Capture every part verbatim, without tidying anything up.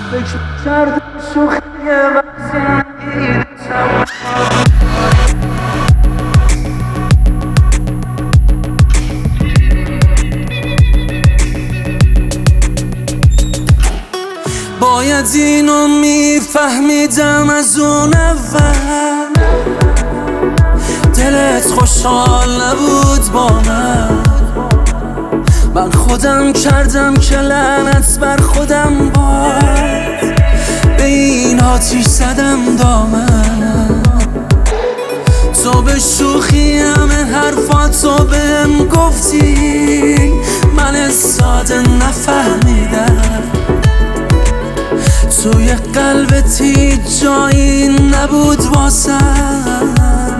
فکر کردم شوخی وقتی باید اینو میفهمیدم از اون اول، دلت خوشحال نبود با من. من خودم کردم که لعنت بر خودم باد، به این آتیش زدم دامن. تو به شوخی همه حرفاتو بهم گفتی، من ساده نفهمیدم. توی قلبت هیچ جایی نبود واسم،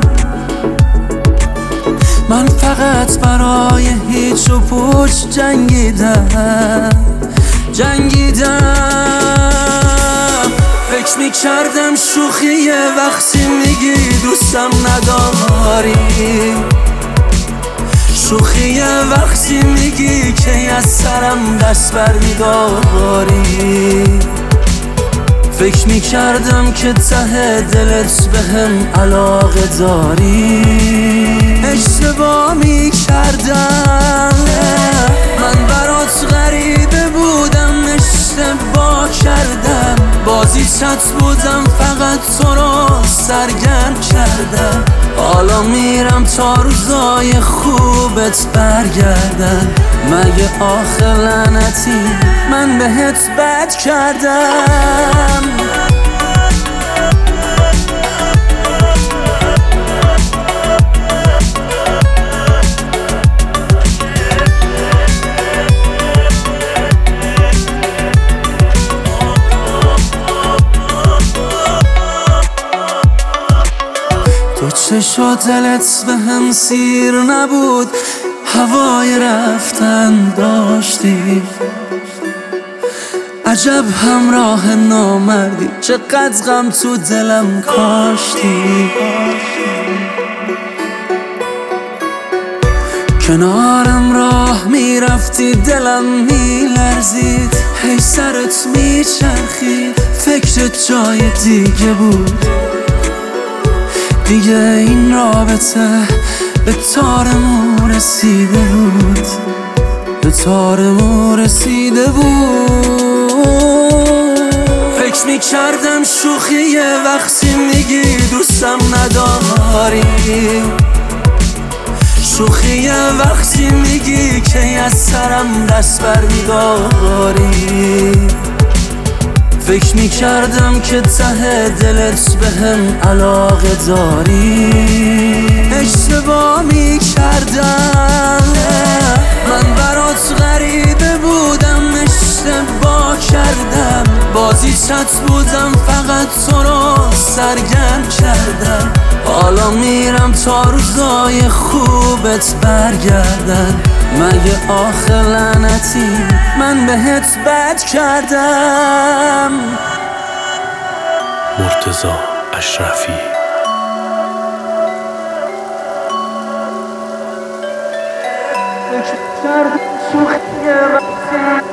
من فقط برای هیچ و پوچ جنگیدم جنگیدم فکر میکردم شوخیه وقتی میگی دوستم نداری، شوخیه وقتی میگی که از سرم دست برمیداری. فکر میکردم که ته دلت بهم علاقه داری، اشتباه میکردم. من برات غریبه بودم، اشتباه کردم. بازیچت بودم، فقط تو رو سرگرم کردم. حالا میرم تا روزای خوبت برگردن. مگه آخه لعنتی من بهت بد کردم؟ تو چشا دلت به هم سیر نبود، هوای رفتن داشتی. عجب همراه نامردی، چقدر غم تو دلم کاشتی. کنارم راه میرفتی دلم میلرزید، هی سرت میچرخید، فکرت جای دیگه بود. دیگه این رابطه به تارمون رسیده بود، به تارمون رسیده بود. فکر میکردم شوخیه وقتی میگی دوستم نداری، شوخیه وقتی میگی که از سرم دست برمیداری. فکر میکردم که ته دلت بهم علاقه داری، اشتباه میکردم. من برات غریبه بودم، اشتباه کردم. بازیچت بودم، فقط تو رو سرگرم کردم. حالا میرم تا روزای خوبت برگردن. مگه آخه لعنتی من بهت بد کردم؟ مرتضی اشرفی. فکر کردم شوخیه وقتی